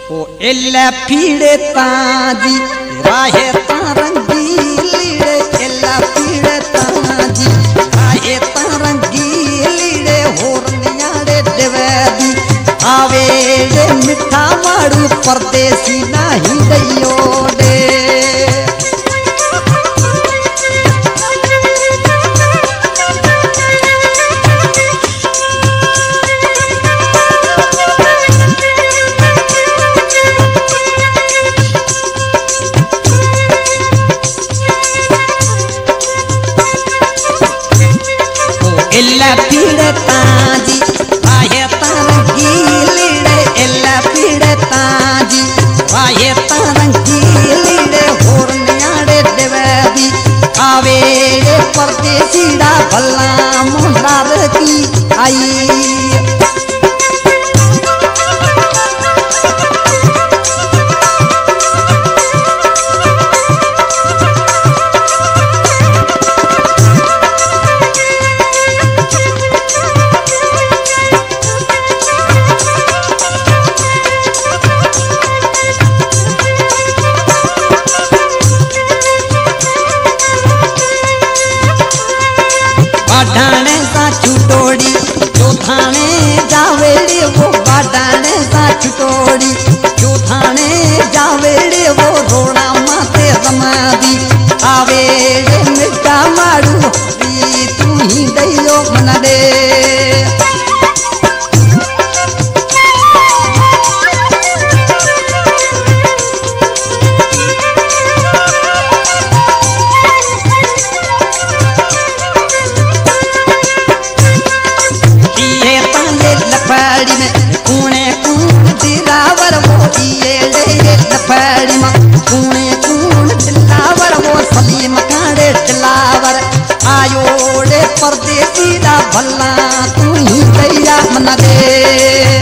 ओ एल्ला पीड़े ताजी राहे तारंगीलीड़े एल्ला पीड़े ताजी राहे तारंगीलीड़े होरनियाड़े देवदी आवेड़े मिठा मारू परदेसी नहीं दयोड़े एल्ला पीड़े ताजी राहे तारंगीलीड़े एल्ला पीड़े ताजी राहे तारंगीलीड़े होरनियाड़े देवदी आवेड़े परदेसीड़ा भला मुंडार की आई बाढ़ाने सा छुटोड़ी जो थाने जावेड़े वो बाढ़ाने सा छुटोड़ी जो थाने जावेड़े वो रोड़ा माते समाधि आवेड़े मिठा मारू तू ही दइयो मन दे लफड़ी में कूणे कूण दिलावर वो ये लफड़ी में कूणे कूण दिलावर वो सलीम काड़े दिलावर आयोड़े परदेसी दा भला तू ही गैया मन दे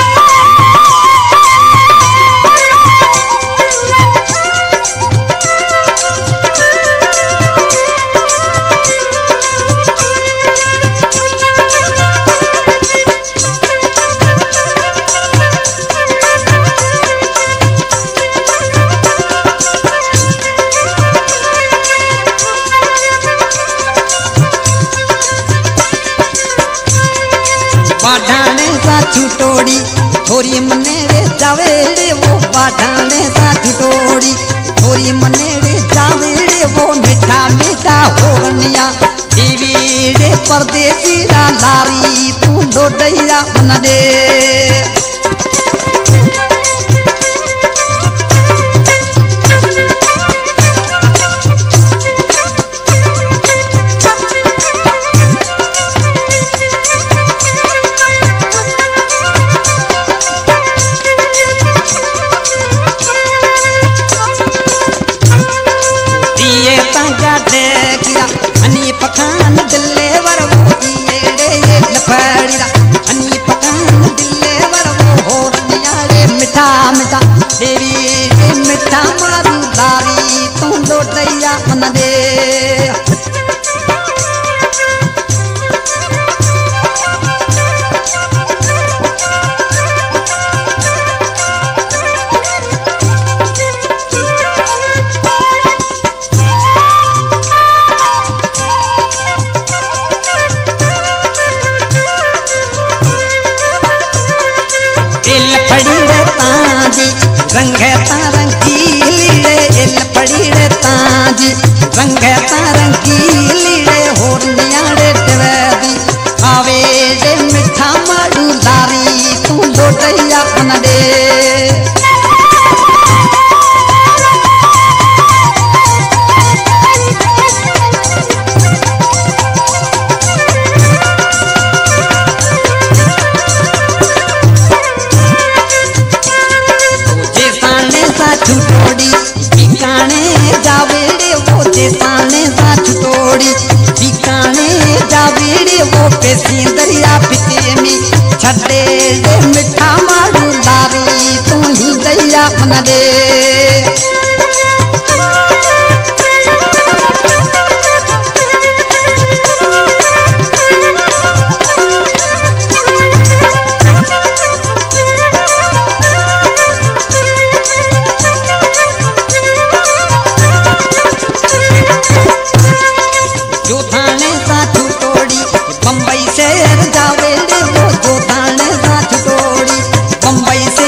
बाढ़ाने सा छुटोड़ी थोड़ी मनेरे जावेड़े वो बाढ़ाने सा छुटोड़ी थोड़ी मनेरे जावेड़े वो मीठा मीठा होरनिया दीवीड़े परदेसी लारी तू डोडैया मन दे हनी पकान दिले वर वो ये लफड़ी हनी पकान दिले वर वो होरनियाड़े मिठा मिठा देवी मिठा मारू दारी तू लोटैया मन दे रंग तारंगीलीड़े एल पड़ीड़े ताजी रंग तारंगीलीड़े होरनियाड़े देवदी आवेड़े मिठा मारू लारी तू लोटैया मन दे छुटोड़ी ठिकाने जावेड़े वो जेसाने सा छुटोड़ी ठिकाने जावेड़े वो पेशी दरिया पिते में छड़े मिठा मारू लारी तू ही दैया मन दे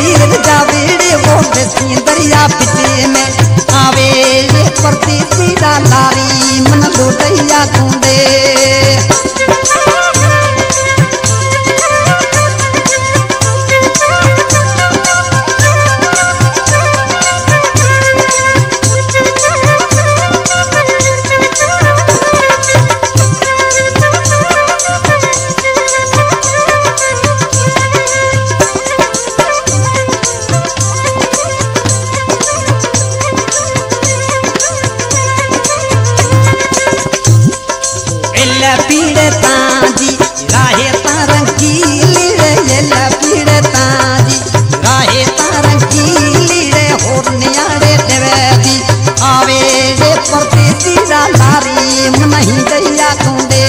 तीर जावेड़े वो बेसी दरिया पिटे में आवे ये परदेसी लारी मन लोटैया कुंदे पीड़ता जी राहे तारंगीली रे पीड़ता जी राहे तारंगीली रे होर नियारे देवेदी आवे रे परदेसी लारी नहीं दैया कुंदे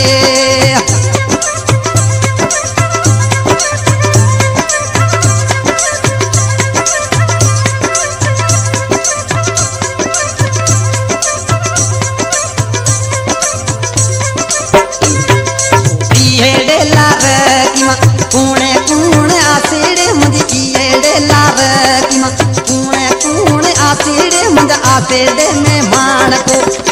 कूणे कूणे आसेड़े मुझे कीड़े लार कूणे कूणे आसेड़े मुझे आसेड़े में मान को